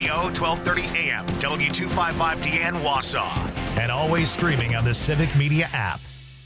Radio, 1230 AM, W255DN Wausau. And always streaming on the Civic Media app.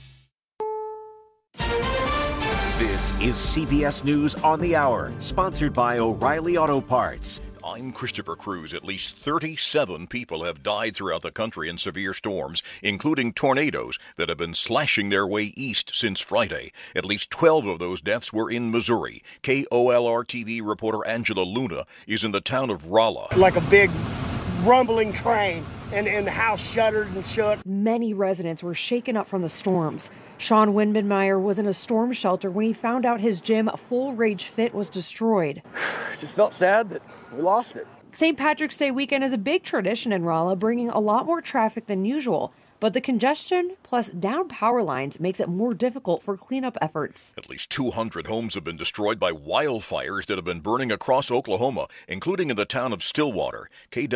This is CBS News on the Hour, sponsored by O'Reilly Auto Parts. I'm Christopher Cruz. At least 37 people have died throughout the country in severe storms, including tornadoes that have been slashing their way east since Friday. At least 12 of those deaths were in Missouri. KOLR-TV reporter Angela Luna is in the town of Rolla. Like a big rumbling train, and the house shuddered and shook. Many residents were shaken up from the storms. Sean Windmanmeyer was in a storm shelter when he found out his gym, Full Rage Fit, was destroyed. Just felt sad that we lost it. St. Patrick's Day weekend is a big tradition in Rolla, bringing a lot more traffic than usual. But the congestion plus down power lines makes it more difficult for cleanup efforts. At least 200 homes have been destroyed by wildfires that have been burning across Oklahoma, including in the town of Stillwater.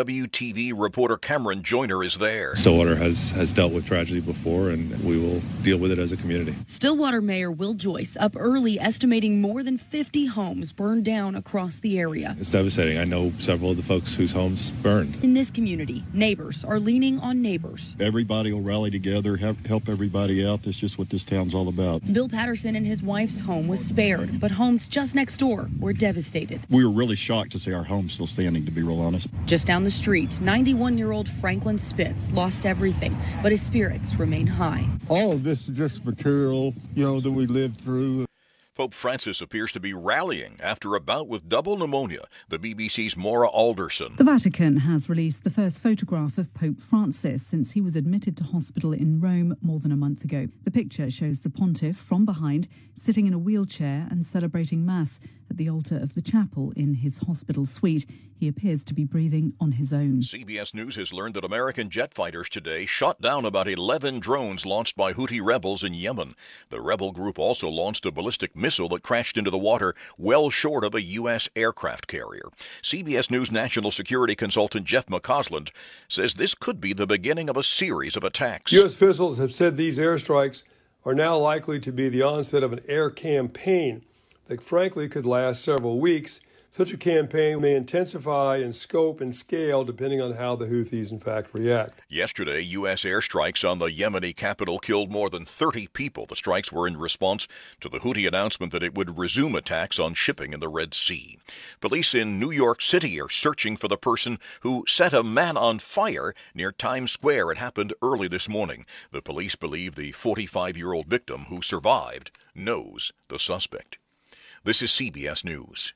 KWTV reporter Cameron Joyner is there. Stillwater has dealt with tragedy before, and we will deal with it as a community. Stillwater Mayor Will Joyce up early, estimating more than 50 homes burned down across the area. It's devastating. I know several of the folks whose homes burned. In this community, neighbors are leaning on neighbors. Everybody will rally together, help everybody out. That's just what this town's all about. Bill Patterson and his wife's home was spared, but homes just next door were devastated. We were really shocked to see our home still standing, to be real honest. Just down the street, 91-year-old Franklin Spitz lost everything, but his spirits remain high. All of this is just material, that we lived through. Pope Francis appears to be rallying after a bout with double pneumonia. The BBC's Maura Alderson. The Vatican has released the first photograph of Pope Francis since he was admitted to hospital in Rome more than a month ago. The picture shows the pontiff from behind, sitting in a wheelchair and celebrating Mass at the altar of the chapel in his hospital suite. He appears to be breathing on his own. CBS News has learned that American jet fighters today shot down about 11 drones launched by Houthi rebels in Yemen. The rebel group also launched a ballistic missile that crashed into the water well short of a U.S. aircraft carrier. CBS News national security consultant Jeff McCausland says this could be the beginning of a series of attacks. U.S. officials have said these airstrikes are now likely to be the onset of an air campaign that frankly could last several weeks. Such a campaign may intensify in scope and scale depending on how the Houthis in fact react. Yesterday, U.S. airstrikes on the Yemeni capital killed more than 30 people. The strikes were in response to the Houthi announcement that it would resume attacks on shipping in the Red Sea. Police in New York City are searching for the person who set a man on fire near Times Square. It happened early this morning. The police believe the 45-year-old victim who survived knows the suspect. This is CBS News.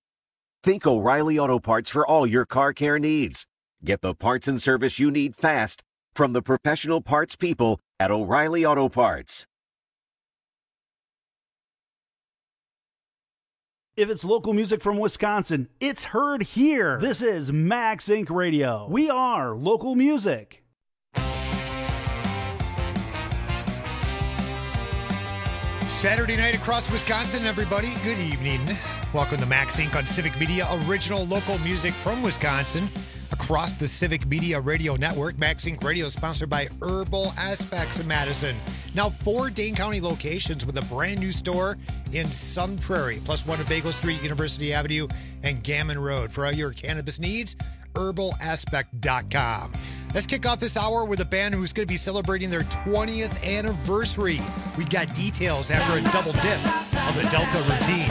Think O'Reilly Auto Parts for all your car care needs. Get the parts and service you need fast from the professional parts people at O'Reilly Auto Parts. If it's local music from Wisconsin, it's heard here. This is Max Inc. Radio. We are local music. Saturday night across Wisconsin, everybody. Good evening. Welcome to Max Inc. on Civic Media, original local music from Wisconsin across the Civic Media Radio Network. Max Inc. Radio is sponsored by Herbal Aspects in Madison. Now 4 Dane County locations with a brand new store in Sun Prairie, plus one at Bagel Street, University Avenue, and Gammon Road. For all your cannabis needs, herbalaspect.com. Let's kick off this hour with a band who's going to be celebrating their 20th anniversary. We got details after a double dip of the Delta Routine.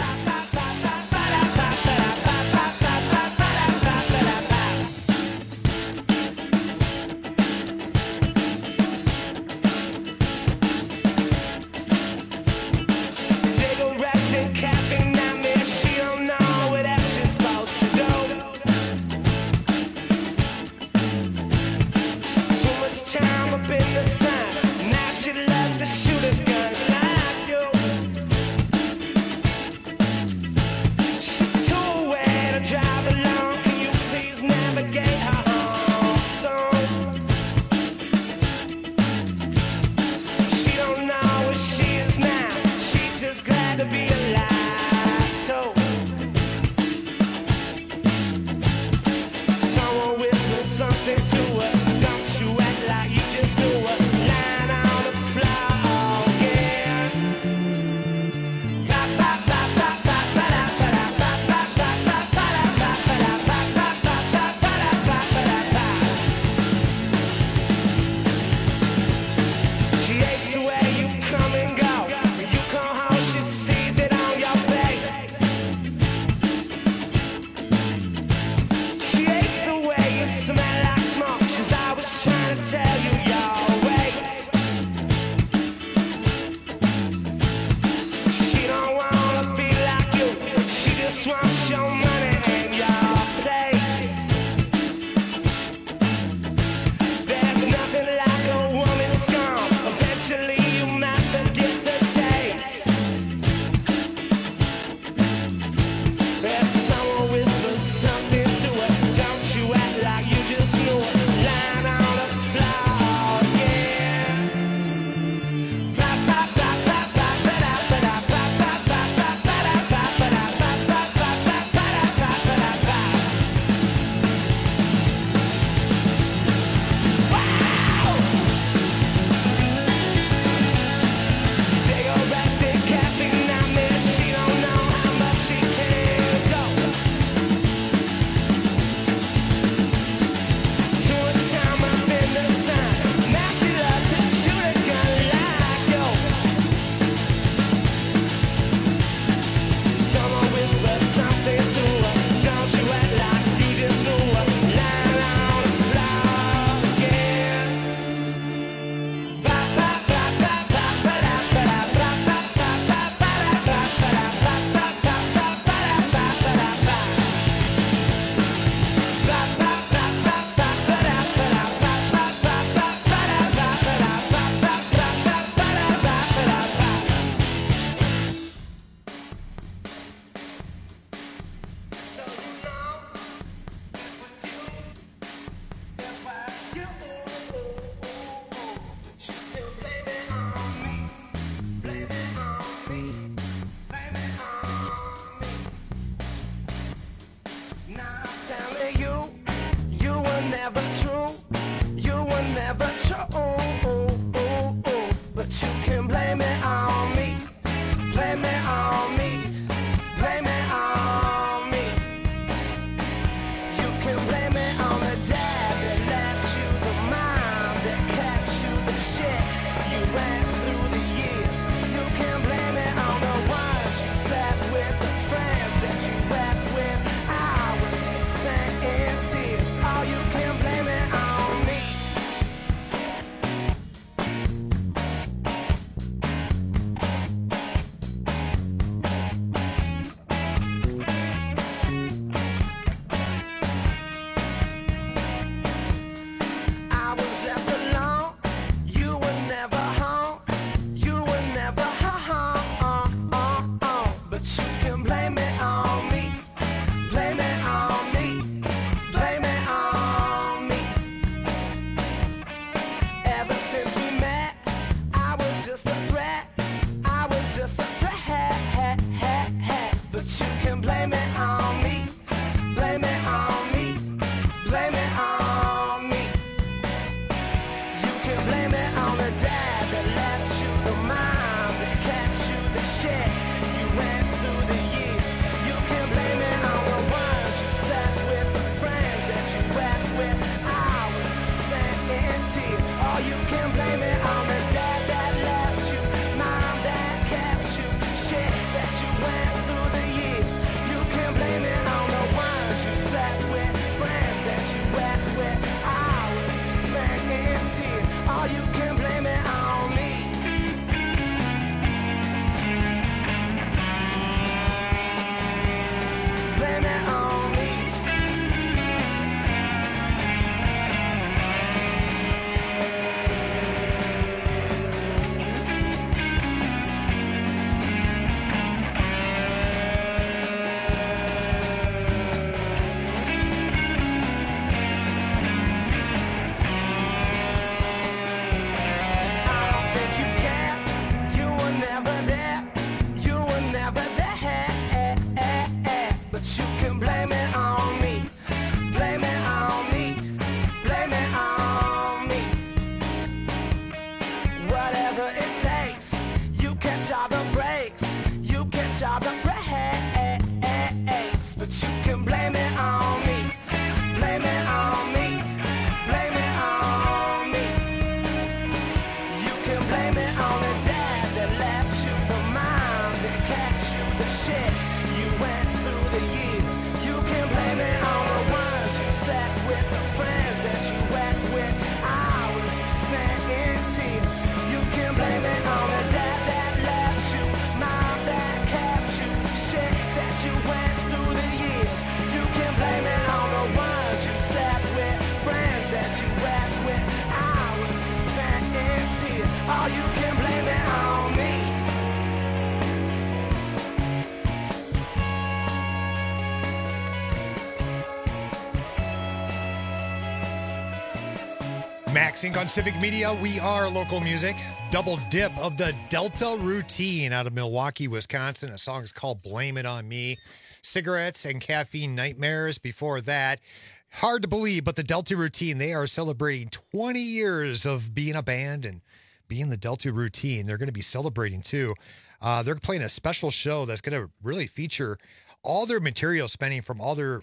Max Inc. on Civic Media. We are local music. Double dip of the Delta Routine out of Milwaukee, Wisconsin. A song is called Blame It On Me. Cigarettes and Caffeine Nightmares before that. Hard to believe, but the Delta Routine, they are celebrating 20 years of being a band and being the Delta Routine. They're going to be celebrating too. They're playing a special show that's going to really feature all their material spending from all their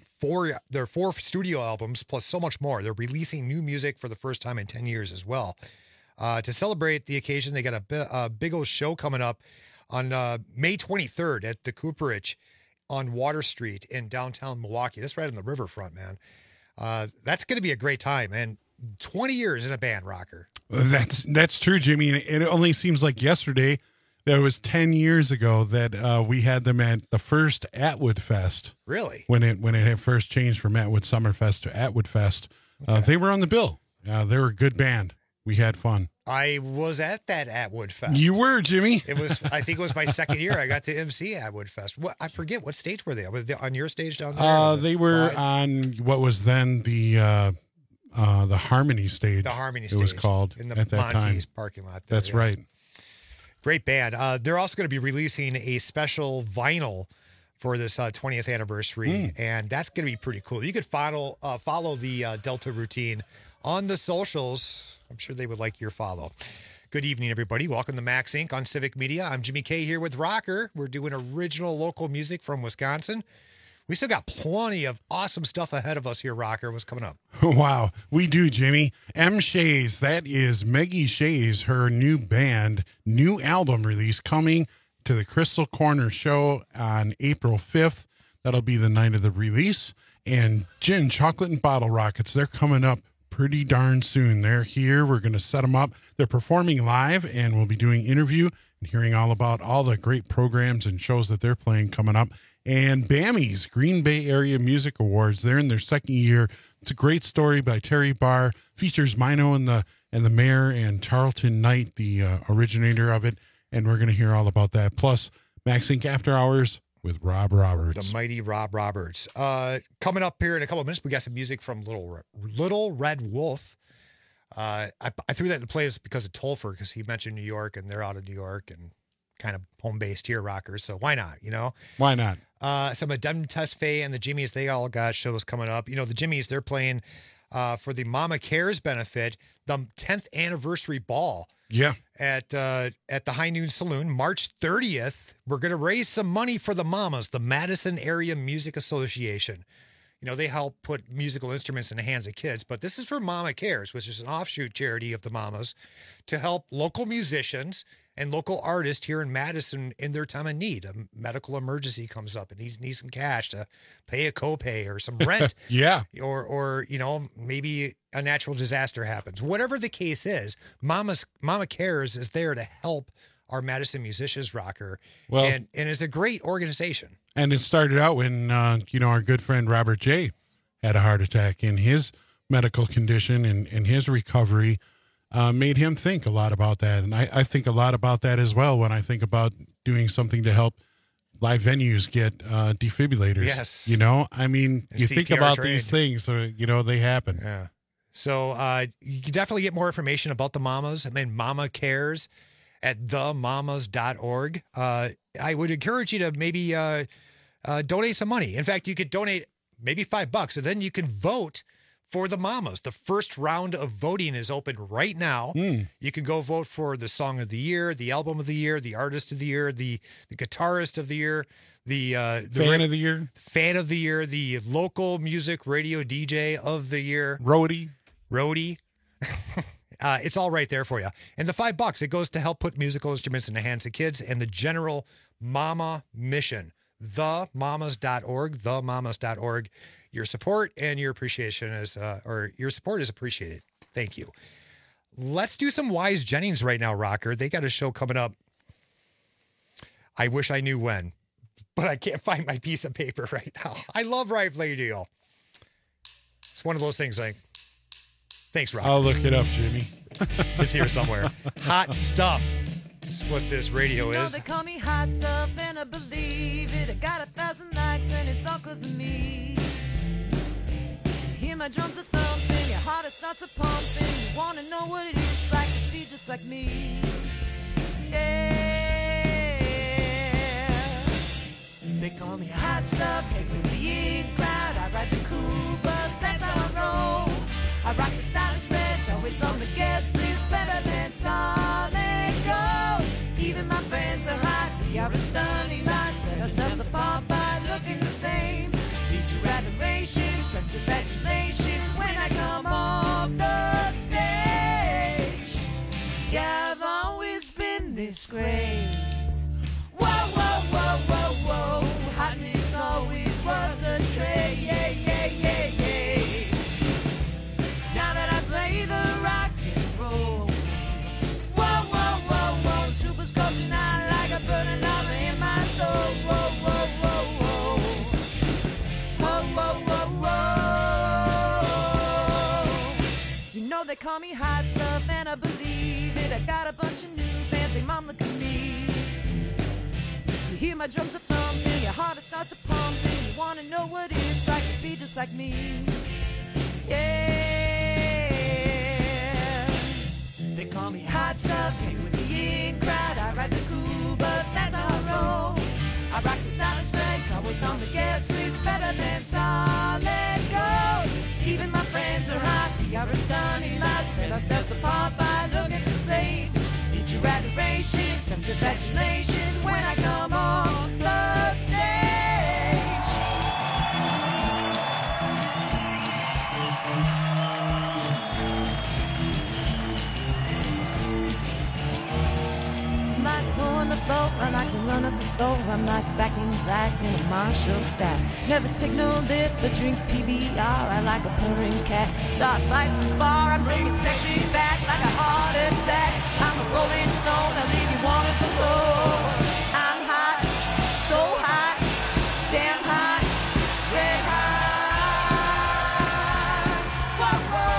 four studio albums, plus so much more. They're releasing new music for the first time in 10 years as well. To celebrate the occasion, they got a big old show coming up on May 23rd at the Cooperage on Water Street in downtown Milwaukee. That's right on the riverfront, man. That's going to be a great time. And 20 years in a band, Rocker. That's true, Jimmy. And it only seems like yesterday that it was 10 years ago that we had them at the first Atwood Fest. Really? When it had first changed from Atwood Summerfest to Atwood Fest. Okay. They were on the bill. They were a good band. We had fun. I was at that Atwood Fest. You were, Jimmy. I think it was my second year. I got to MC Atwood Fest. I forget what stage were they? Was they on your stage down there? They were on what was then the Harmony stage. The Harmony stage. It was called in the at that Monty's time. parking lot. There, That's right. Great band. They're also going to be releasing a special vinyl for this 20th anniversary, and that's going to be pretty cool. You could follow the Delta Routine on the socials. I'm sure they would like your follow. Good evening, everybody. Welcome to Max Inc. on Civic Media. I'm Jimmy K here with Rocker. We're doing original local music from Wisconsin. We still got plenty of awesome stuff ahead of us here, Rocker. What's coming up? Wow, we do, Jimmy. M. Shays, that is Maggie Shays, her new band, new album release coming to the Crystal Corner show on April 5th. That'll be the night of the release. And Gin, Chocolate, and Bottle Rockets, they're coming up pretty darn soon. They're here. We're going to set them up. They're performing live, and we'll be doing interview and hearing all about all the great programs and shows that they're playing coming up. And BAMI's Green Bay Area Music Awards, they're in their second year. It's a great story by Terry Barr. Features Mino and the mayor and Tarleton Knight, the originator of it. And we're going to hear all about that. Plus, Max Inc. After Hours with Rob Roberts. The mighty Rob Roberts. Coming up here in a couple of minutes, we got some music from Little Red Wolf. I threw that in the plays because of Tolfer, because he mentioned New York, and they're out of New York and kind of home-based here, Rockers. So why not, you know? Why not? Some of Dem Tesfaye and the Jimmies, they all got shows coming up. You know, the Jimmies, they're playing for the Mama Cares benefit, the 10th anniversary ball. Yeah. At the High Noon Saloon, March 30th. We're going to raise some money for the Mamas, the Madison Area Music Association. You know, they help put musical instruments in the hands of kids, but this is for Mama Cares, which is an offshoot charity of the Mamas, to help local musicians and local artists here in Madison in their time of need. A medical emergency comes up and needs some cash to pay a copay or some rent. Yeah. Or, you know, maybe a natural disaster happens. Whatever the case is, Mama Cares is there to help our Madison musicians, Rocker. Well, and it's a great organization. And it started out when, our good friend Robert J. had a heart attack, and his medical condition and his recovery made him think a lot about that. And I think a lot about that as well when I think about doing something to help live venues get defibrillators. Yes. You know, I mean, and you CPR think about trained. these things, they happen. Yeah. So you can definitely get more information about the Mamas and then Mama Cares at themamas.org. I would encourage you to maybe donate some money. In fact, you could donate maybe $5, and then you can vote for the Mamas. The first round of voting is open right now. You can go vote for the song of the year, the album of the year, the artist of the year, the guitarist of the year, the fan of the year, the local music radio DJ of the year, roadie. It's all right there for you. And the $5, it goes to help put musical instruments in the hands of kids and the general Mama mission. Themamas.org. Your support and your appreciation your support is appreciated. Thank you. Let's do some Wise Jennings right now, Rocker. They got a show coming up. I wish I knew when, but I can't find my piece of paper right now. I love Rive Radio. It's one of those things like, thanks, Rocker. I'll look it up, Jimmy. It's here somewhere. Hot stuff. That's what this radio is. They call me hot stuff and I believe it. I got 1,000 likes and it's all cause of me. Hear my drums are thumping, your heart starts a pumping. You wanna know what it is like to be just like me. Yeah. They call me hot stuff, hang with the in crowd. I ride the cool bus, that's how I roll. I rock the stylish red, always on the guest list, better than solid gold. Even my fans are hot, we are a stunning lot. Set ourselves apart by looking the same. Need your adoration, sense of adulation when I come off the stage. Yeah, I've always been this great. Whoa, whoa, whoa, whoa, whoa. Hotness always was a trait. Yeah, yeah, yeah, yeah. Now that I play the rock and roll. Whoa, whoa, whoa, whoa. Super sculpture, I like a burning lava in my soul. Whoa, whoa, whoa, whoa. Whoa, whoa, whoa, whoa. You know they call me hot stuff and I believe it. I got a bunch of new fans, say, Mom, look at me. You hear my drums are thumping, your heart starts a pumping. You wanna know what it's like to be just like me. Yeah. They call me hot stuff, hang with the in crowd. I ride the cool bus, that's how I roll. I rock the stylish legs, always on the guest list, better than solid gold. Even my friends are hot, we are a stunning lot. Set ourselves apart by looking the same. Need your adoration, sense of adulation when I come on the stage. On the floor, I like to run up the store. I'm like back in black in a Marshall stack. Never take no lip, but drink PBR. I like a purring cat. Start fights in the bar. I'm bringing sexy back like a heart attack. I'm a rolling stone. I leave you wanting to go. I'm hot, so hot, damn hot, red hot. Whoa, whoa.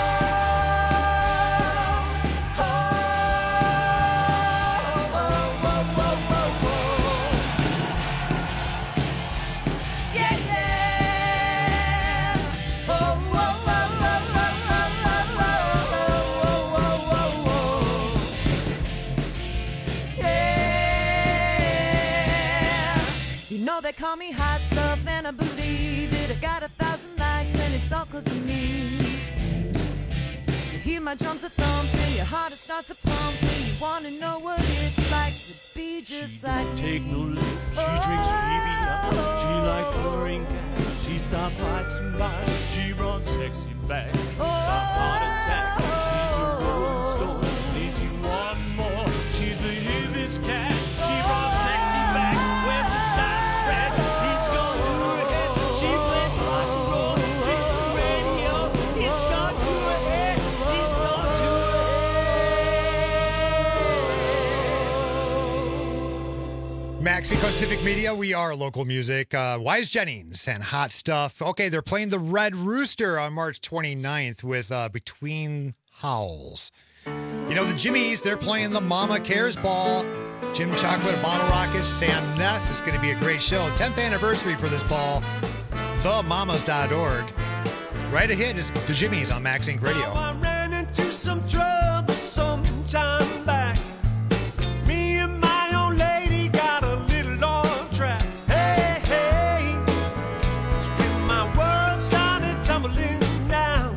They call me hot stuff and I believe it. I got 1,000 likes and it's all cause of me. You hear my drums are thumping, your heart starts a pumping. You wanna know what it's like to be just like me. Take no lip, she drinks PBR. She likes purring cats. She stops fights and buys. She runs sexy back. It's a heart attack. She's a rolling stone. Needs you one more. She's the hippest cat. She runs sexy back. Where's the style? It's gone to her head. She plays rock and roll. Dreams the radio. It's gone to her head. It's gone to her head. Mexico Civic Media, we are local music. Wise Jennings and Hot Stuff. Okay, they're playing the Red Rooster on March 29th with Between Howls. You know, the Jimmies, they're playing the Mama Cares Ball. Jim Chocolate, Bottle Rockets, Sam Ness. It's going to be a great show. 10th anniversary for this ball. TheMamas.org. Right ahead is the Jimmies on Max Inc. Radio. I ran into some trouble some time back. Me and my old lady got a little off track. Hey, hey. It's when my world started tumbling down.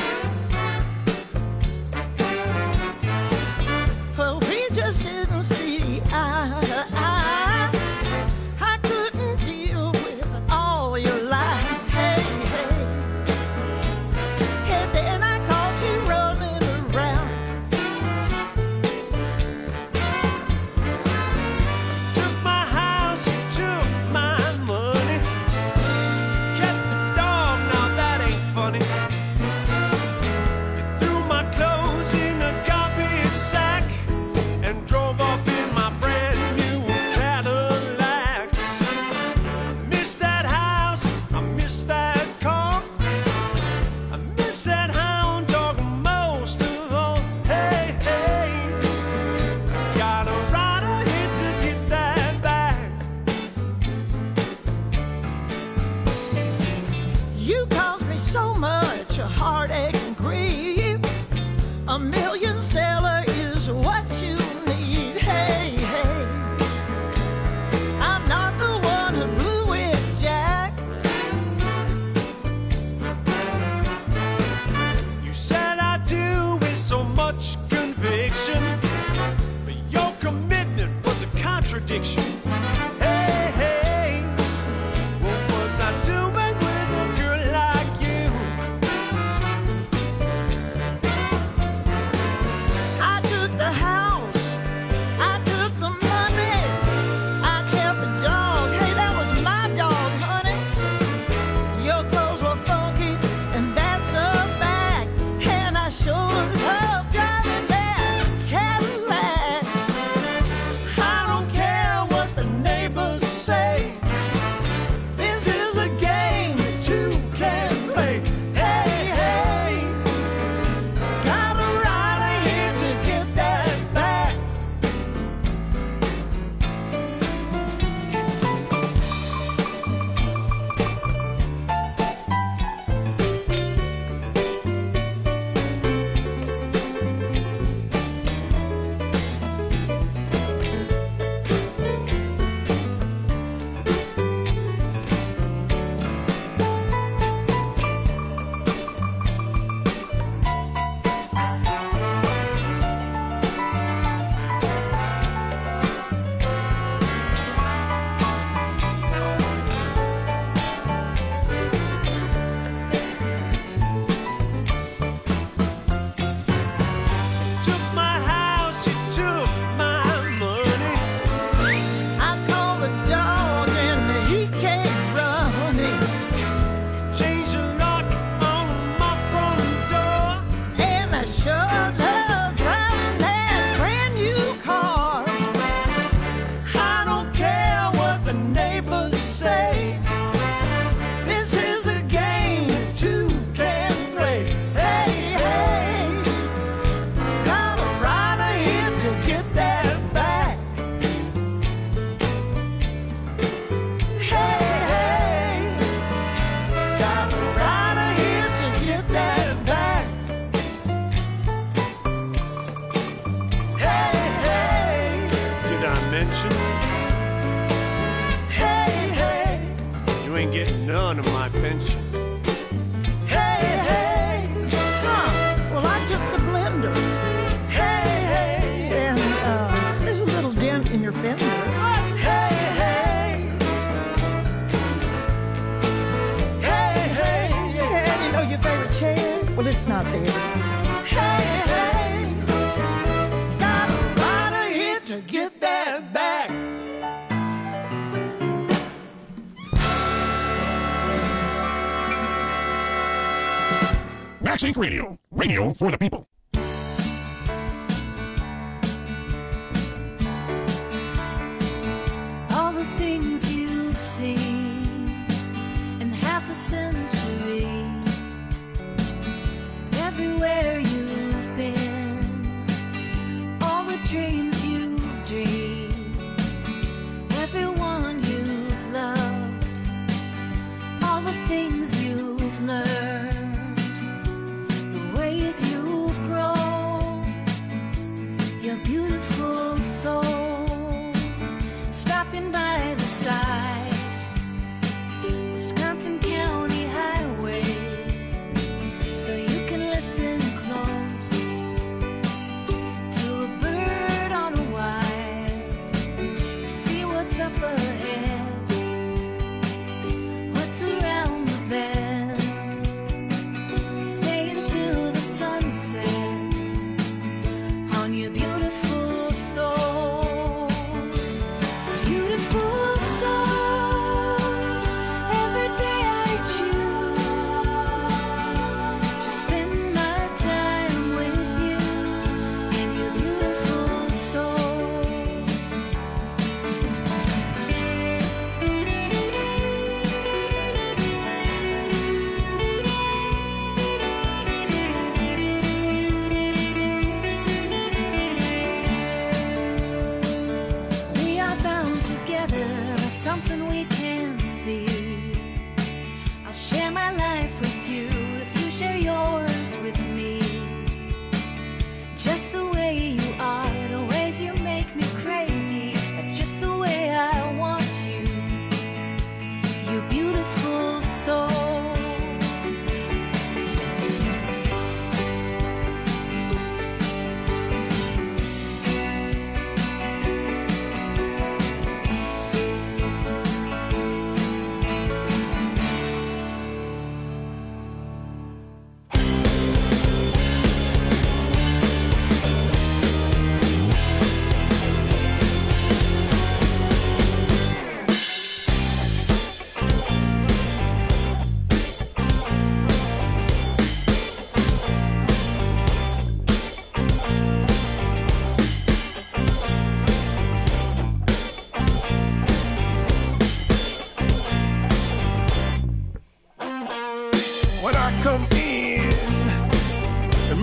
Well, we just didn't see eye to eye. I couldn't deal with all your lies. Hey, hey. And then I caught you running around. addiction. Hey, hey, what was I doing with a girl like you? I took the house, I took the money, I kept the dog. Hey, that was my dog, honey. Your clothes were funky, and that's a fact. And I sure love driving that Cadillac. I don't care what the neighbors say. This is a game that you can play. Hey, hey, got a rider here to get that back. Took my house, you took my money. I called the dog and he came running. Changed the lock on my front door. And I sure love driving that brand new car. I don't care what the neighbors say. This is a game that you can play. Hey, hey, got a rider here to get that back. Hey, hey, got a rider here to get that back. Hey, hey, did I mention? Hey, hey, you ain't getting none of my pension. Hey, hey, Huh. Well, I took the blender. hey, hey, And there's a little dent in your fender. hey, hey, hey, hey, And you know your favorite chair? Well, it's not there. hey, hey, got a rider here to get that back. Max Inc. Radio. Radio for the people. All the things you've seen in half a century, everywhere you've been, all the dreams you've dreamed, everyone you've loved, all the things you've learned, the ways you've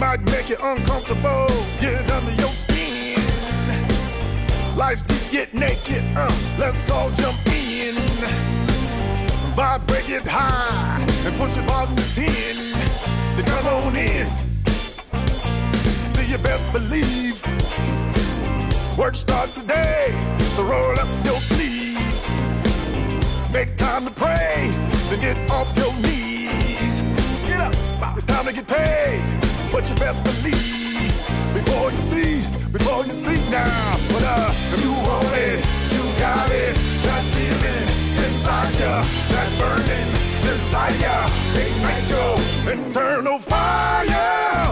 might make it uncomfortable, get under your skin. Life to get naked, let's all jump in. Vibrate it high and push it bottom to 10. Then come on in. See, you best believe work starts today, so roll up your sleeves. Make time to pray, then get off your knees. Get up, it's time to get paid, but you best believe before you see now. But if you want it, you got it. That feeling inside ya, that burning desire, ignite your internal fire.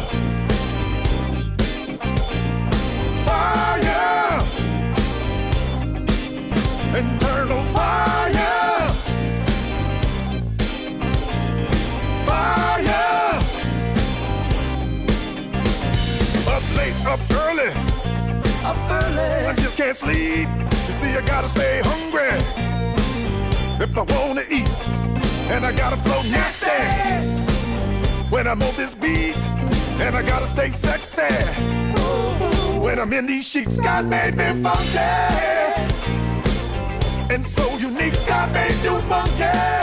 Fire, internal fire, fire. Up late, up early, I just can't sleep. You see, I gotta stay hungry if I wanna eat, and I gotta flow nasty when I'm on this beat, and I gotta stay sexy when I'm in these sheets. God made me funky and so unique. God made you funky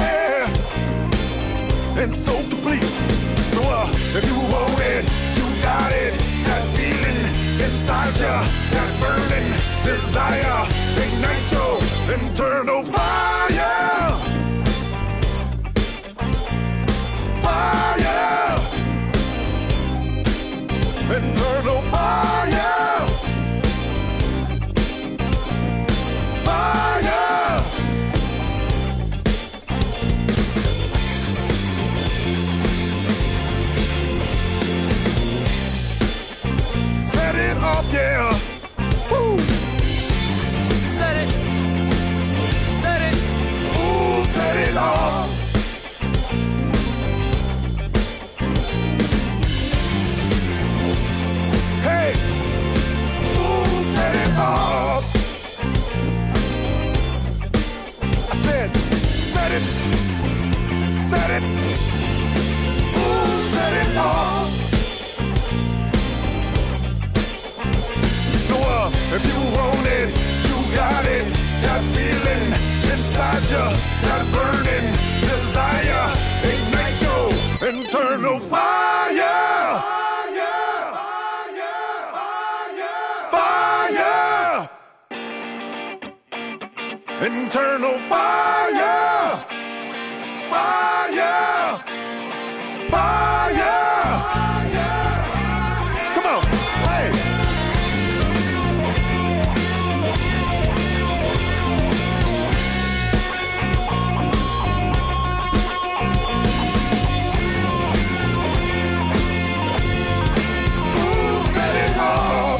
and so complete. So if you want it, you got it. That feeling inside ya, that burning desire, ignite your internal fire. Fire, internal fire. Fire. Set it off, yeah. Woo. Set it. Ooh, set it off. Hey. Ooh, set it off. I said, set it. Ooh, set it off. So if you want it, you got it. That feeling inside you, that burning desire, ignite your internal fire. Fire. Internal fire. Fire. Fire. Come on. Hey. Ooh, set it off.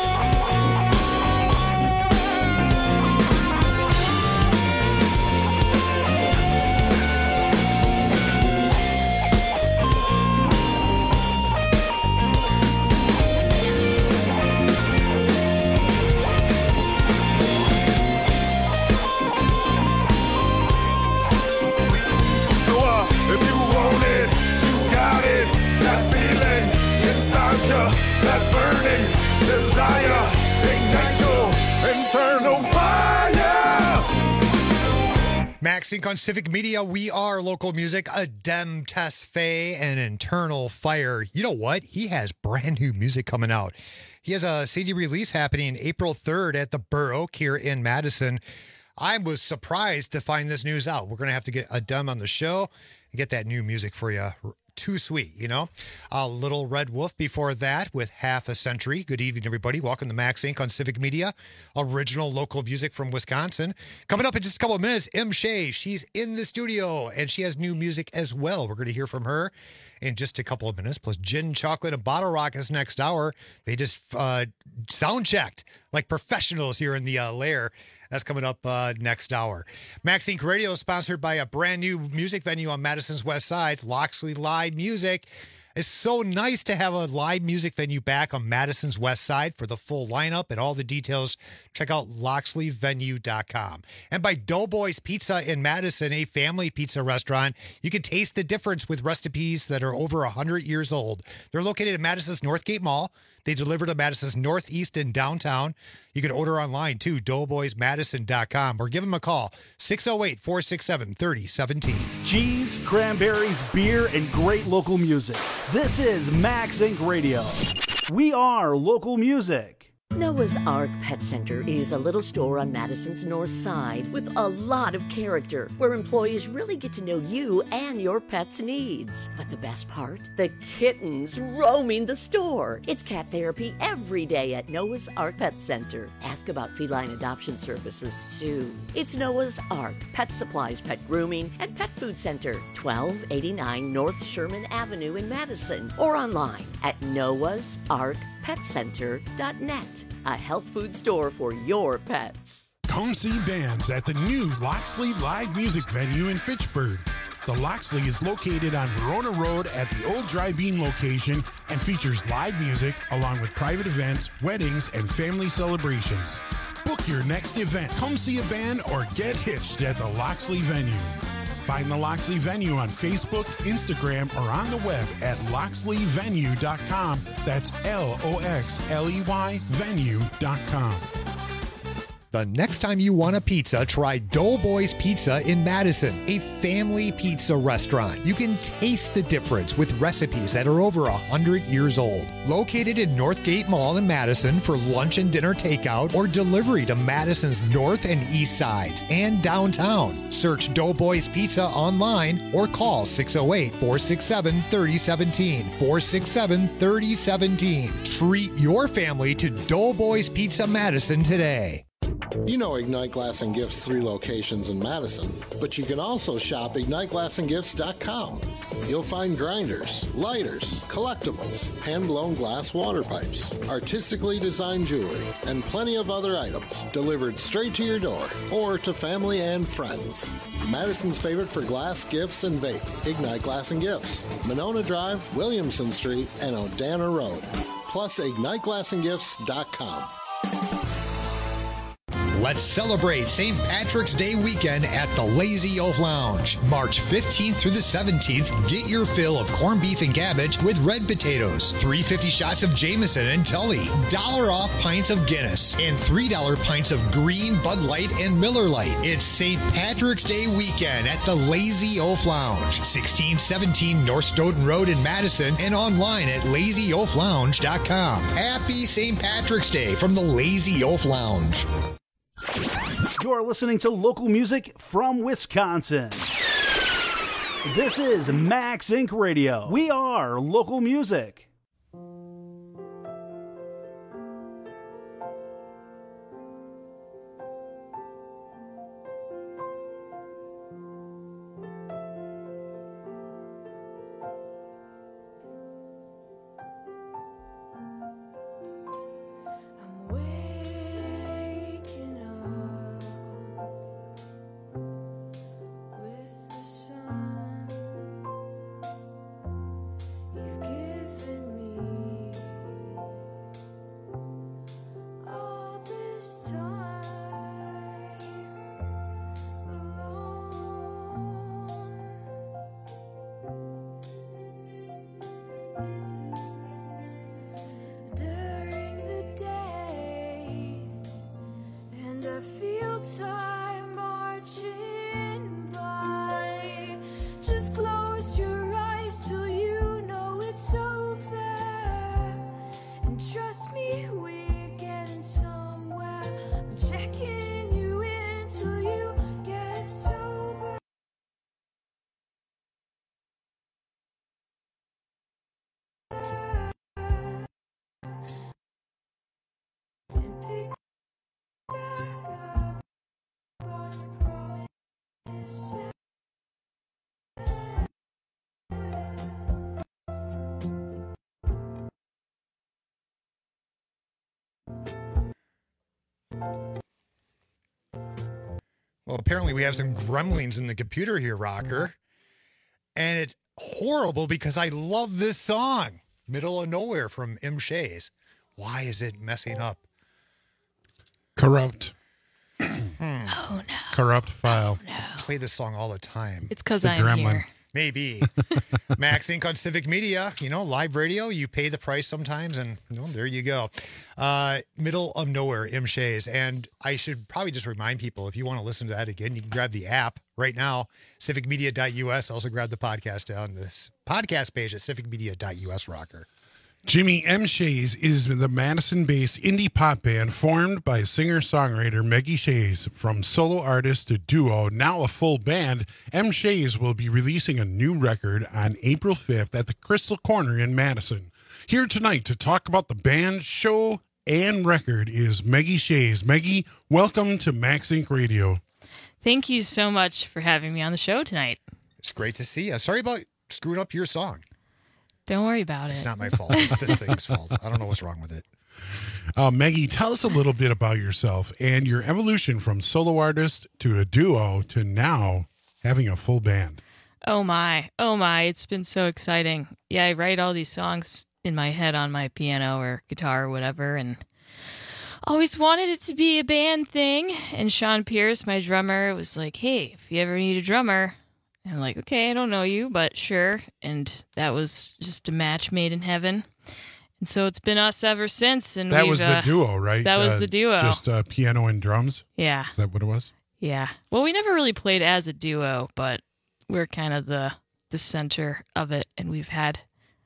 If you want it, you got it. That feeling inside you, that burning desire, ignite your internal fire. Max Inc. on Civic Media. We are local music. Adem Tesfaye and Internal Fire. You know what? He has brand new music coming out. He has a CD release happening April 3rd at the Burr Oak here in Madison. I was surprised to find this news out. We're going to have to get Adem on the show and get that new music for you. Too sweet, you know? A Little Red Wolf before that with Half a Century. Good evening, everybody. Welcome to Max Inc. on Civic Media. Original local music from Wisconsin. Coming up in just a couple of minutes, M. Shea. She's in the studio, and she has new music as well. We're going to hear from her in just a couple of minutes. Plus, Gin, Chocolate, and Bottle Rock is next hour. They just sound checked like professionals here in the lair. That's coming up next hour. Max Inc. Radio is sponsored by a brand new music venue on Madison's West Side, Loxley Live Music. It's so nice to have a live music venue back on Madison's West Side. For the full lineup and all the details, check out LoxleyVenue.com. And by Doughboys Pizza in Madison, a family pizza restaurant. You can taste the difference with recipes that are over 100 years old. They're located at Madison's Northgate Mall. They deliver to Madison's Northeast and downtown. You can order online too, doughboysmadison.com, or give them a call, 608-467-3017. Cheese, cranberries, beer, and great local music. This is Max Inc. Radio. We are local music. Noah's Ark Pet Center is a little store on Madison's north side with a lot of character, where employees really get to know you and your pet's needs. But the best part? The kittens roaming the store. It's cat therapy every day at Noah's Ark Pet Center. Ask about feline adoption services, too. It's Noah's Ark Pet Supplies, Pet Grooming, and Pet Food Center, 1289 North Sherman Avenue in Madison, or online at noahsarkpetcenter.net. A health food store for your pets. Come see bands at the new Loxley Live Music Venue in Fitchburg. The Loxley is located on Verona Road at the old Dry Bean location and features live music along with private events, weddings, and family celebrations. Book your next event. Come see a band or get hitched at the Loxley Venue. Find the Loxley Venue on Facebook, Instagram, or on the web at loxleyvenue.com. That's LOXLEY venue.com. The next time you want a pizza, try Doughboys Pizza in Madison, a family pizza restaurant. You can taste the difference with recipes that are over 100 years old. Located in Northgate Mall in Madison for lunch and dinner takeout or delivery to Madison's north and east sides and downtown. Search Doughboys Pizza online or call 608-467-3017. 467-3017. Treat your family to Doughboys Pizza Madison today. You know Ignite Glass and Gifts 3 locations in Madison, but you can also shop IgniteGlassandGifts.com. You'll find grinders, lighters, collectibles, hand-blown glass water pipes, artistically designed jewelry, and plenty of other items delivered straight to your door or to family and friends. Madison's favorite for glass, gifts, and vape. Ignite Glass and Gifts, Monona Drive, Williamson Street, and Odana Road. Plus IgniteGlassandGifts.com. Let's celebrate St. Patrick's Day weekend at the Lazy Oaf Lounge. March 15th through the 17th, get your fill of corned beef and cabbage with red potatoes, $3.50 shots of Jameson and Tully, $1 off pints of Guinness, and $3 pints of green Bud Light and Miller Lite. It's St. Patrick's Day weekend at the Lazy Oaf Lounge, 1617 North Stoughton Road in Madison, and online at lazyoaflounge.com. Happy St. Patrick's Day from the Lazy Oaf Lounge. You're listening to local music from Wisconsin. This is Max Inc. Radio. We are local music. Well, apparently we have some gremlins in the computer here, Rocker. And it horrible because I love this song, Middle of Nowhere from M. Shays. Why is it messing up? Corrupt. Oh, no. Corrupt file. Oh, no. Play this song all the time. It's because I'm gremlin. here. Maybe. Max Inc. on Civic Media, live radio, you pay the price sometimes, and there you go. Middle of Nowhere, M. Shays. And I should probably just remind people, if you want to listen to that again, you can grab the app right now, civicmedia.us. Also grab the podcast on this podcast page at civicmedia.us, rocker. Jimmy M. Shays is the Madison-based indie pop band formed by singer-songwriter Maggie Shays. From solo artist to duo, now a full band, M. Shays will be releasing a new record on April 5th at the Crystal Corner in Madison. Here tonight to talk about the band, show, and record is Maggie Shays. Maggie, welcome to Max Inc. Radio. Thank you so much for having me on the show tonight. It's great to see you. Sorry about screwing up your song. Don't worry about it. It's not my fault. It's this thing's fault. I don't know what's wrong with it. Maggie, tell us a little bit about yourself and your evolution from solo artist to a duo to now having a full band. Oh my. It's been so exciting. Yeah, I write all these songs in my head on my piano or guitar or whatever, and always wanted it to be a band thing. And Sean Pierce, my drummer, was like, hey, if you ever need a drummer. And I'm like, okay, I don't know you, but sure. And that was just a match made in heaven. And so it's been us ever since. And that was the duo, right? That was the duo. Just piano and drums? Yeah. Is that what it was? Yeah. Well, we never really played as a duo, but we're kind of the center of it. And we've had,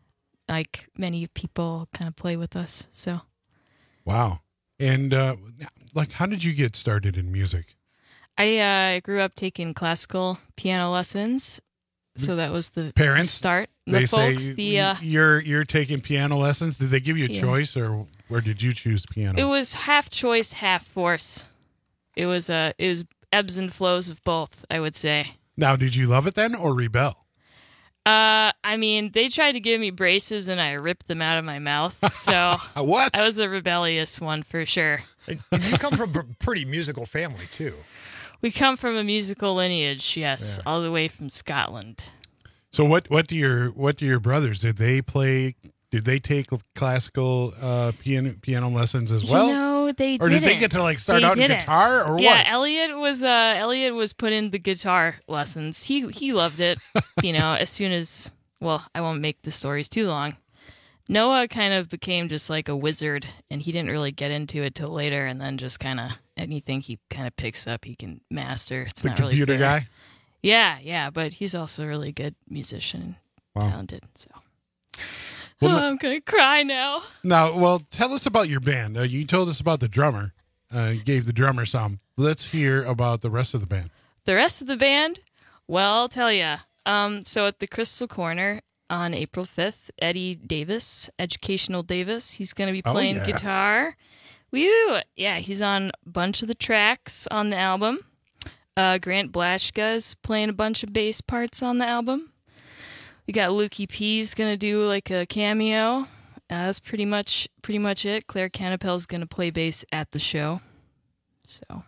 like, many people kind of play with us. So. Wow. And, how did you get started in music? I grew up taking classical piano lessons, so that was the parents start. They folks, say you're taking piano lessons. Did they give you a choice, or did you choose piano? It was half choice, half force. It was ebbs and flows of both, I would say. Now, did you love it then, or rebel? I mean, they tried to give me braces, and I ripped them out of my mouth. So what? I was a rebellious one for sure. And you come from a pretty musical family too. We come from a musical lineage, yes, all the way from Scotland. So what do your brothers, did they take classical piano lessons as well? No, they didn't. Or did they get to start out in guitar or what? Yeah, Elliot was put in the guitar lessons. He loved it, as soon as, well, I won't make the stories too long. Noah kind of became just like a wizard, and he didn't really get into it till later, and then just kind of anything he kind of picks up, he can master. It's the not really computer fair. guy? Yeah, but he's also a really good musician, talented. So, well, I'm gonna cry now. Now, well, tell us about your band. You told us about the drummer. You gave the drummer some. Let's hear about the rest of the band. The rest of the band, well, I'll tell you. So at the Crystal Corner on April 5th, Eddie Davis, Educational Davis, he's going to be playing guitar. Woo! Yeah, he's on a bunch of the tracks on the album. Grant Blashka's playing a bunch of bass parts on the album. We got Lukey P's going to do like a cameo. That's pretty much it. Claire Canapel's going to play bass at the show. So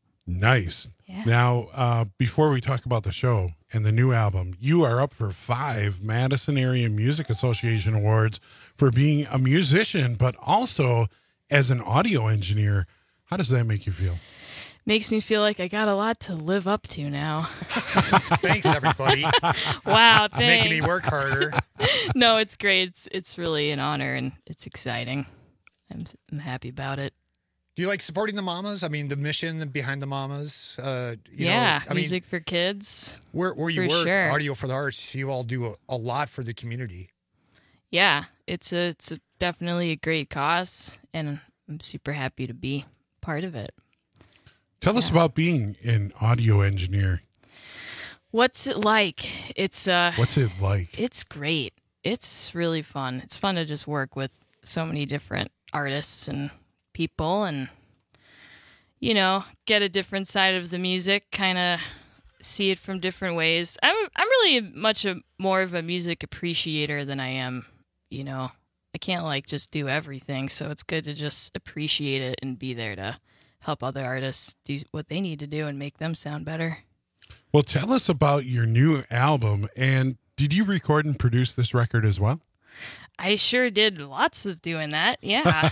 nice. Yeah. Now, before we talk about the show and the new album, you are up for 5 Madison Area Music Association awards for being a musician, but also as an audio engineer. How does that make you feel? Makes me feel like I got a lot to live up to now. Thanks, everybody. Wow, thanks. Making me work harder. No, it's great. It's really an honor, and it's exciting. I'm happy about it. Do you like supporting the mamas? I mean, the mission behind the mamas. Music for kids. Where you work, sure. Audio for the Arts, you all do a lot for the community. Yeah, it's definitely a great cause, and I'm super happy to be part of it. Tell us about being an audio engineer. What's it like? What's it like? It's great. It's really fun. It's fun to just work with so many different artists and people and, get a different side of the music, kind of see it from different ways. I'm really more of a music appreciator than I am, I can't just do everything. So it's good to just appreciate it and be there to help other artists do what they need to do and make them sound better. Well, tell us about your new album and Did you record and produce this record as well? I sure did lots of doing that. Yeah.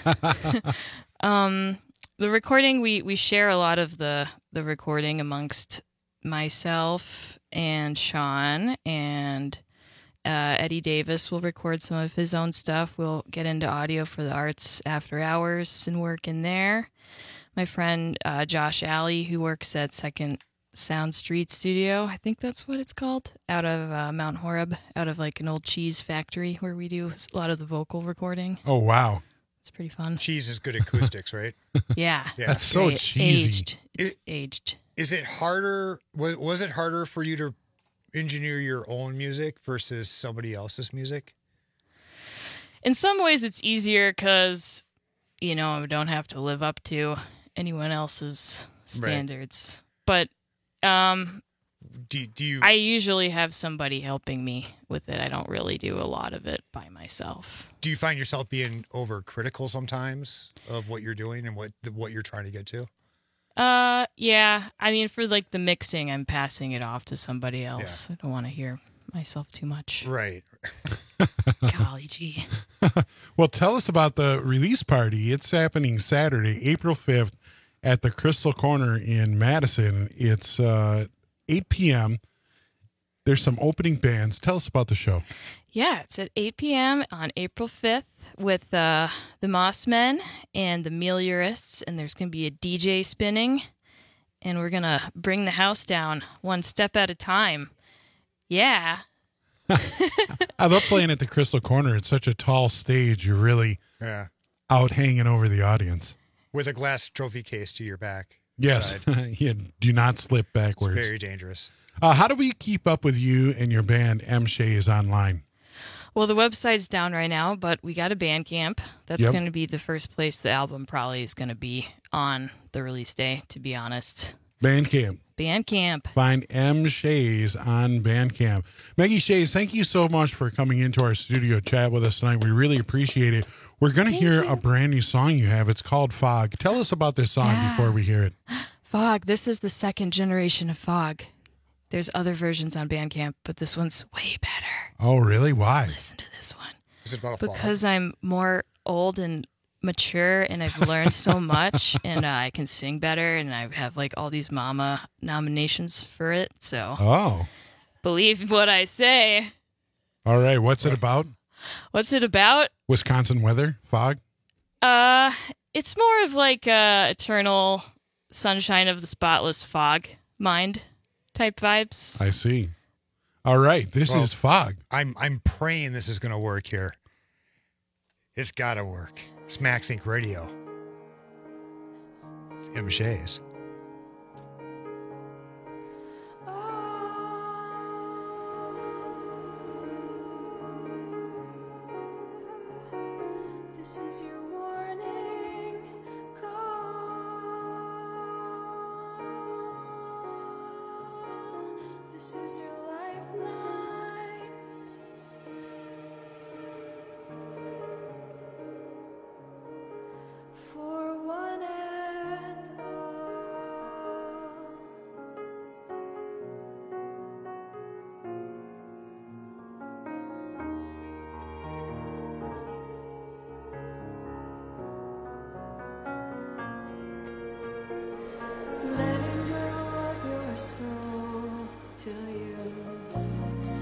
The recording, we share a lot of the recording amongst myself and Sean, and Eddie Davis will record some of his own stuff. We'll get into audio for the Arts After Hours and work in there. My friend Josh Alley, who works at Second Sound Street Studio, I think that's what it's called, out of Mount Horeb, out of like an old cheese factory where we do a lot of the vocal recording. Oh, wow. It's pretty fun. Cheese is good acoustics, right? Yeah. That's so cheesy. Aged. Is it harder? Was it harder for you to engineer your own music versus somebody else's music? In some ways, it's easier because, I don't have to live up to anyone else's standards. Right. But do you? I usually have somebody helping me with it. I don't really do a lot of it by myself. Do you find yourself being overcritical sometimes of what you're doing and what you're trying to get to? Yeah. I mean, for like the mixing, I'm passing it off to somebody else. Yeah. I don't want to hear myself too much. Right. Golly gee. Well, tell us about the release party. It's happening Saturday, April 5th at the Crystal Corner in Madison. It's 8 p.m. There's some opening bands. Tell us about the show. Yeah, it's at 8 p.m. on April 5th with the Mossmen and the Meliorists, and there's going to be a DJ spinning, and we're going to bring the house down one step at a time. Yeah. I love playing at the Crystal Corner. It's such a tall stage. You're really out hanging over the audience. With a glass trophy case to your back. Yes. Yeah, do not slip backwards. It's very dangerous. How do we keep up with you and your band, M. Shays, online? Well, the website's down right now, but we got a Bandcamp. That's going to be the first place the album probably is going to be on the release day, to be honest. Bandcamp. Find M. Shays on Bandcamp. Maggie Shays, thank you so much for coming into our studio chat with us tonight. We really appreciate it. We're going to hear a brand new song you have. It's called Fog. Tell us about this song before we hear it. Fog. This is the second generation of Fog. There's other versions on Bandcamp, but this one's way better. Oh, really? Why? Listen to this one. Is it about because I'm more old and mature, and I've learned so much, and I can sing better, and I have like all these mama nominations for it. So, believe what I say. All right, what's it about? What's it about? Wisconsin weather, fog. It's more of like eternal sunshine of the spotless fog mind type vibes. I see. All right, this is Fog. I'm praying this is going to work here. It's got to work. It's Max Inc. Radio. It's M. Shays. This is your warning call. This is your lifeline. For one and all. Letting go of your soul till you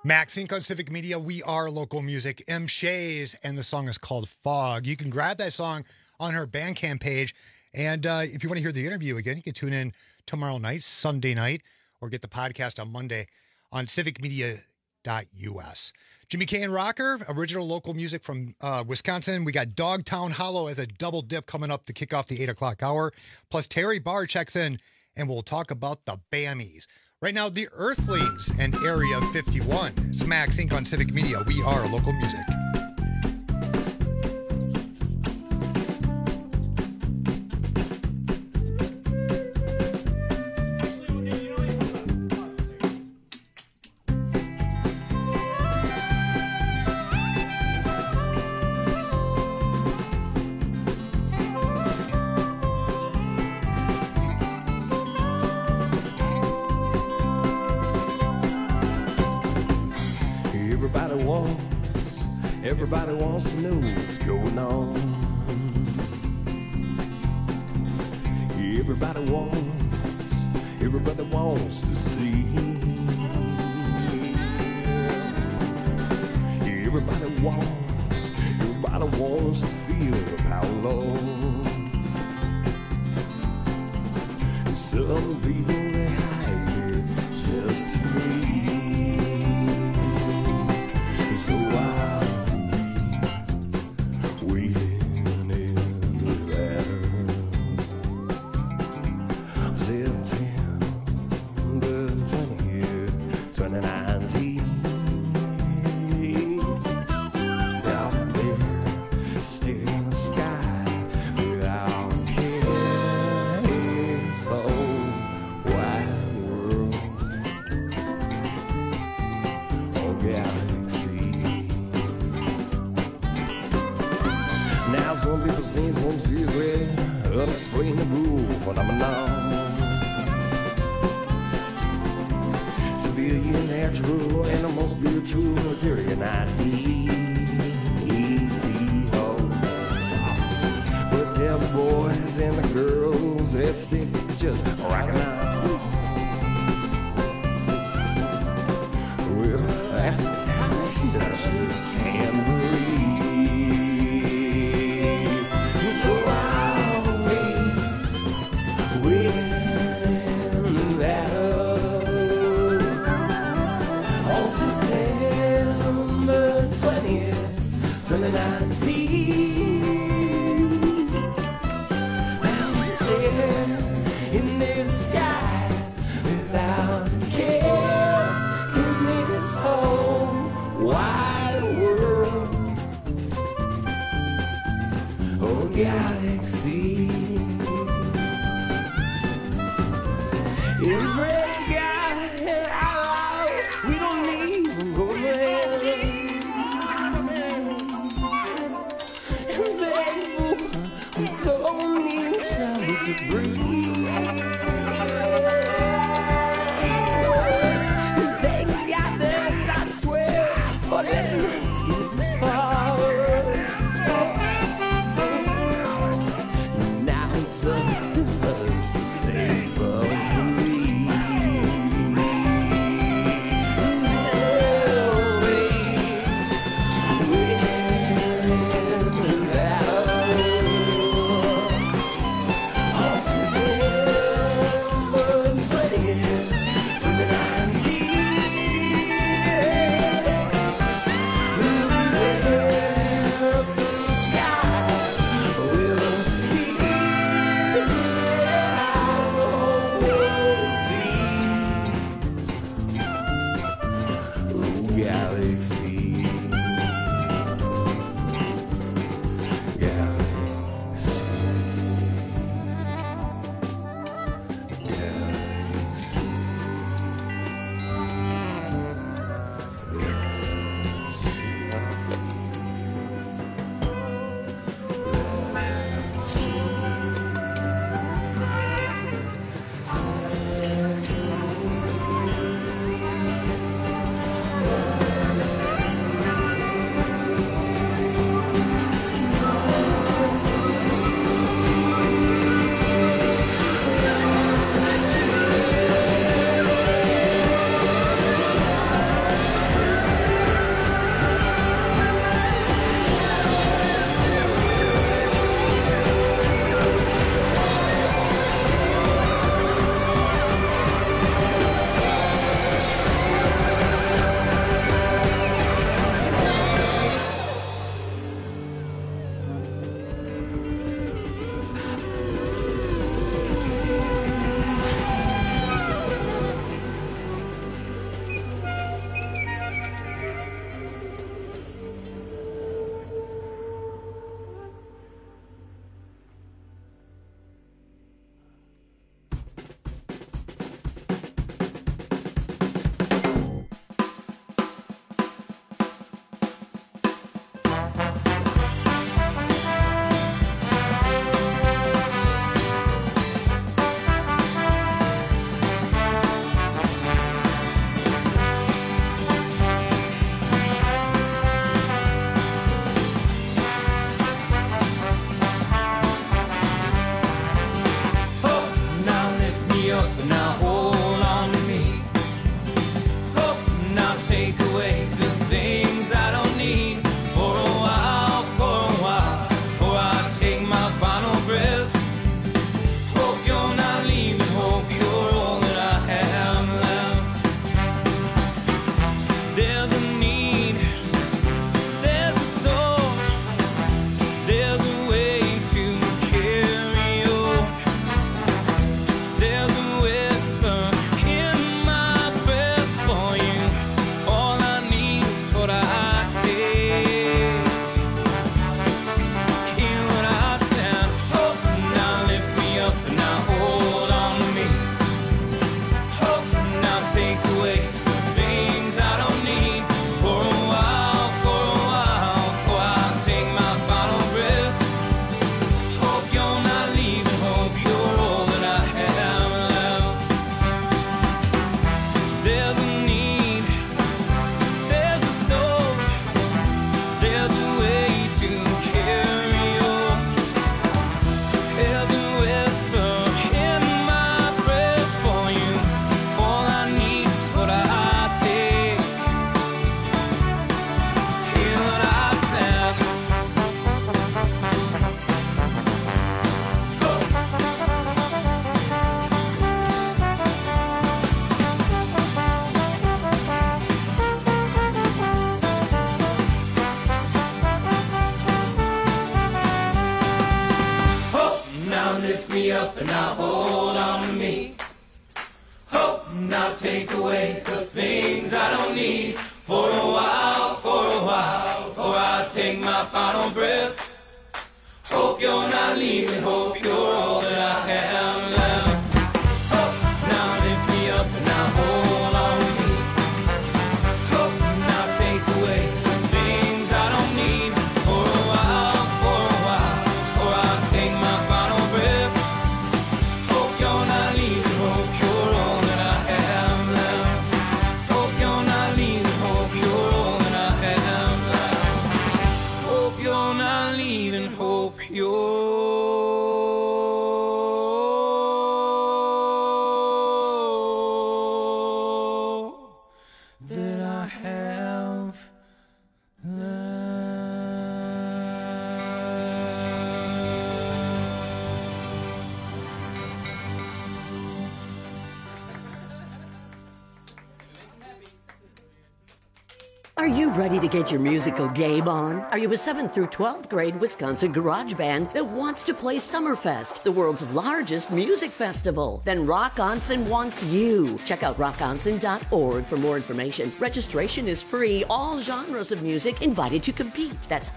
Max Inc. on Civic Media. We are local music. M. Shays, and the song is called Fog. You can grab that song on her Bandcamp page. And if you want to hear the interview again, you can tune in tomorrow night, Sunday night, or get the podcast on Monday on civicmedia.us. Jimmy K and Rocker, original local music from Wisconsin. We got Dogtown Hollow as a double dip coming up to kick off the 8 o'clock hour. Plus, Terry Barr checks in, and we'll talk about the Bammies. Right now, the Earthlings and Area 51. It's Max Inc. on Civic Media. We are local music. Everybody wants to know what's going on. Everybody wants to see. Everybody wants to feel the power, Lord. Some people they hide it just to leave. So unexplainable phenomenon. Civilian, natural, animal, spiritual, material, but them boys and the girls at stake is just rocking out. Well, that's how she just can't believe. So in this sky without care, in this whole wide world, oh galaxy, every guy we don't need to go there. We don't need travel to breathe. They got this, I swear, but let's get this far. Now it's up to us to save for me. up and now hold on to me. Hope now take away the things I don't need. For a while, before I take my final breath. Hope you're not leaving, hope you're all that I have left. Hope now lift me up and now hold on to me. Hope now take away the things I don't need. For a while, before I take my final breath. Hope you're not leaving, hope you're all that I have left. Hope you're not leaving, hope you're all that I have left. Hope you're not leaving, hope you're that I have Are you ready to get your musical game on? Are you a 7th through 12th grade Wisconsin garage band that wants to play Summerfest, the world's largest music festival? Then Rock Onsen wants you. Check out rockonsen.org for more information. Registration is free. All genres of music invited to compete. That's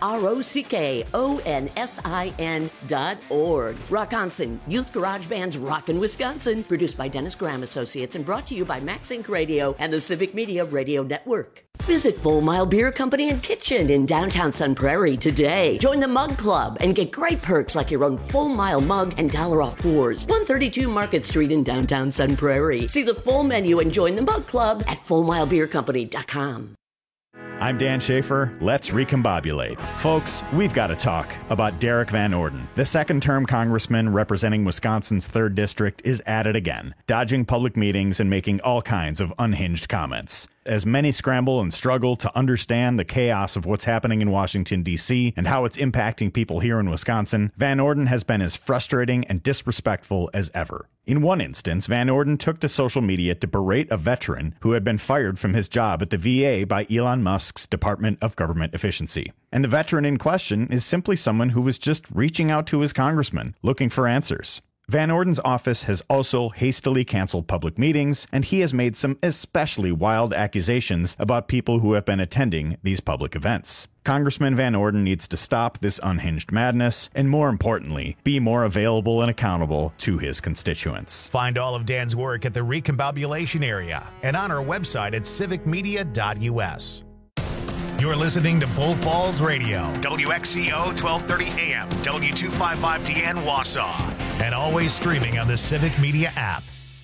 ROCKONSIN.org. Rock Onsen, Youth Garage Band's Rockin' Wisconsin. Produced by Dennis Graham Associates and brought to you by Max Inc. Radio and the Civic Media Radio Network. Visit Full Mile Beer Company and Kitchen in downtown Sun Prairie today. Join the Mug Club and get great perks like your own Full Mile mug and $1 off pours. 132 Market Street in downtown Sun Prairie. See the full menu and join the Mug Club at FullMileBeerCompany.com. I'm Dan Schaefer. Let's recombobulate. Folks, we've got to talk about Derek Van Orden. The second-term congressman representing Wisconsin's 3rd District is at it again, dodging public meetings and making all kinds of unhinged comments. As many scramble and struggle to understand the chaos of what's happening in Washington, D.C., and how it's impacting people here in Wisconsin, Van Orden has been as frustrating and disrespectful as ever. In one instance, Van Orden took to social media to berate a veteran who had been fired from his job at the VA by Elon Musk's Department of Government Efficiency. And the veteran in question is simply someone who was just reaching out to his congressman, looking for answers. Van Orden's office has also hastily canceled public meetings, and he has made some especially wild accusations about people who have been attending these public events. Congressman Van Orden needs to stop this unhinged madness, and more importantly, be more available and accountable to his constituents. Find all of Dan's work at the Recombobulation area and on our website at civicmedia.us. You're listening to Bull Falls Radio, WXCO 1230 AM, W255DN Wausau, and always streaming on the Civic Media app.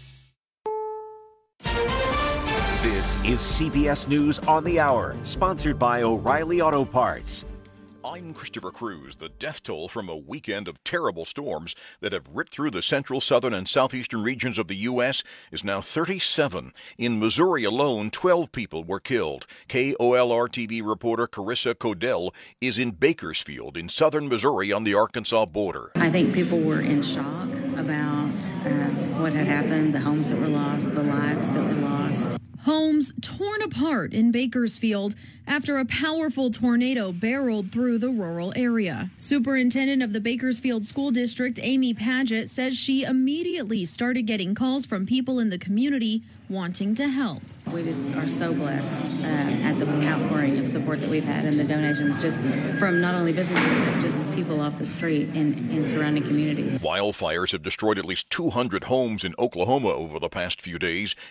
This is CBS News on the Hour, sponsored by O'Reilly Auto Parts. I'm Christopher Cruz. The death toll from a weekend of terrible storms that have ripped through the central, southern, and southeastern regions of the U.S. is now 37. In Missouri alone, 12 people were killed. KOLR-TV reporter Carissa Codell is in Bakersfield in southern Missouri on the Arkansas border. I think people were in shock about what had happened, the homes that were lost, the lives that were lost. Homes torn apart in Bakersfield after a powerful tornado barreled through the rural area. Superintendent of the Bakersfield School District, Amy Paget, says she immediately started getting calls from people in the community wanting to help. We just are so blessed at the outpouring of support that we've had and the donations just from not only businesses but just people off the street in surrounding communities. Wildfires have destroyed at least 200 homes in Oklahoma over the past few days,